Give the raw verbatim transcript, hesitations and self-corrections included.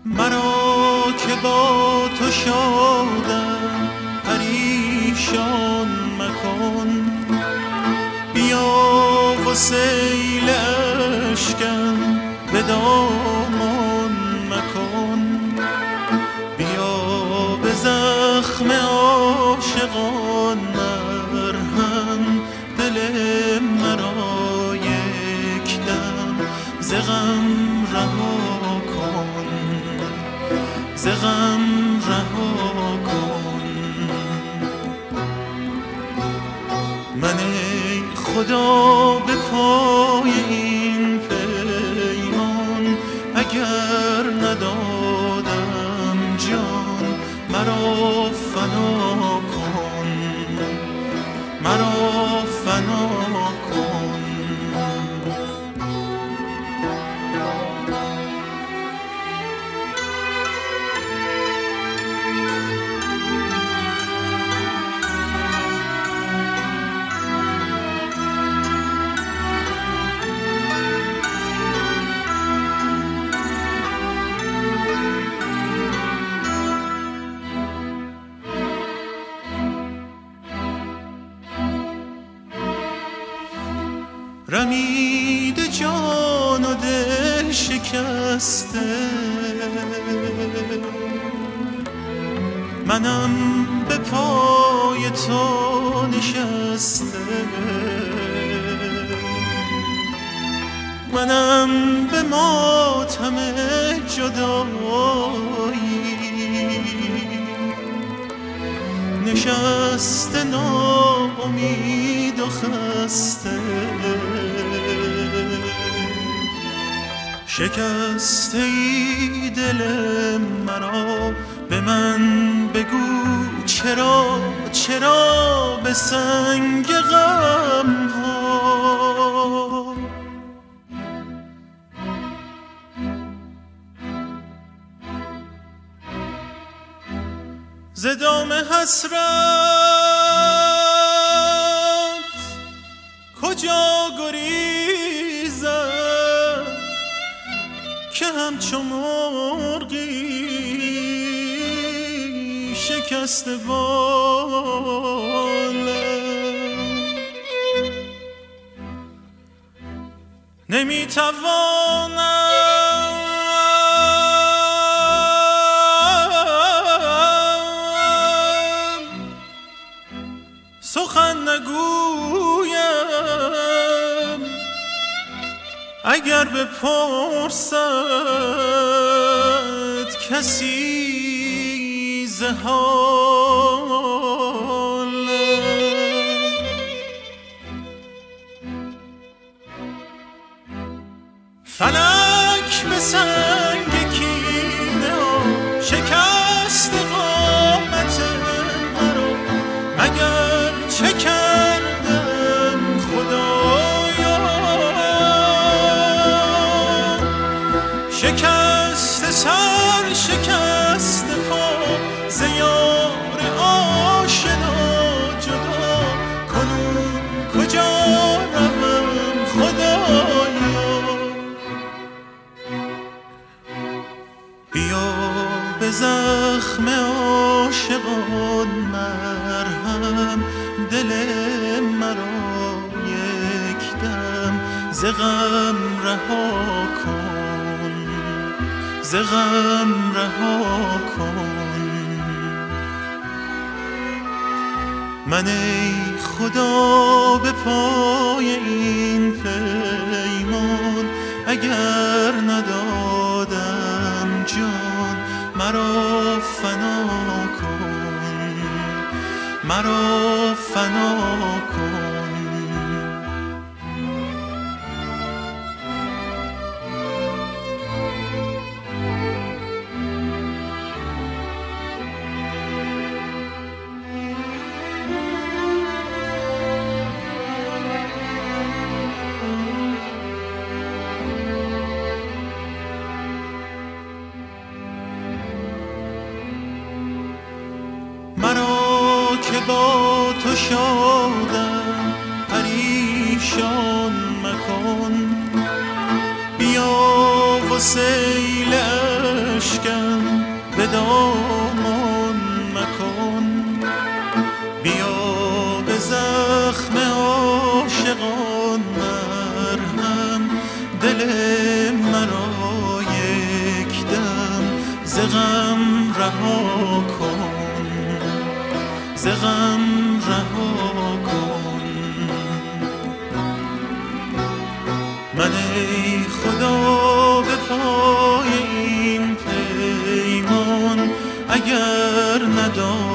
مرا که با تو شادم پریشان مکن، بیا و سیل اشکم به دامان مکن، بیا به زخم عاشقان مرهم دل مرا یک دم ز غم رها کن، ز غم رها کن. من ای خدا به پای این پیمان اگر ندادم جان مرا فنا کن، مرا فنا کن. رمیده جان و دل شکسته، منم به پای تو نشسته، منم به ماتم جدایی نشسته ناامید و خسته، شکسته ای دل مرا به من بگو چرا، چرا به سنگ غم ها ز دام حسرت کجا گریزم که همچو مرغی شکسته بالم، نمیتوانم سخن نگویم اگر بپرسد کسی ز حالم. فلک به سنگ کینه و شکست قامت مرا، مگر چه کردم خدایا، شکست سر شکست پا ز یار آشنا جدا، کنون کجا روم خدایا. بیا به زخم عاشقان مرهم دل مرا یک دم ز غم رها کن، ز غم رها کن. من ای خدا به پای این پیمان اگر ندادم جان مرا فنا کن، مرا فنا کن. مرا که با تو شادم پریشان مکن، بیا و سیل اشکم مدامان مکن. بیا به زخم عاشقان مرهم، دل مرا یک دم ز غم رها کن، ز غم رها کن. من ای خدا به پای این پیمان اگر ندانم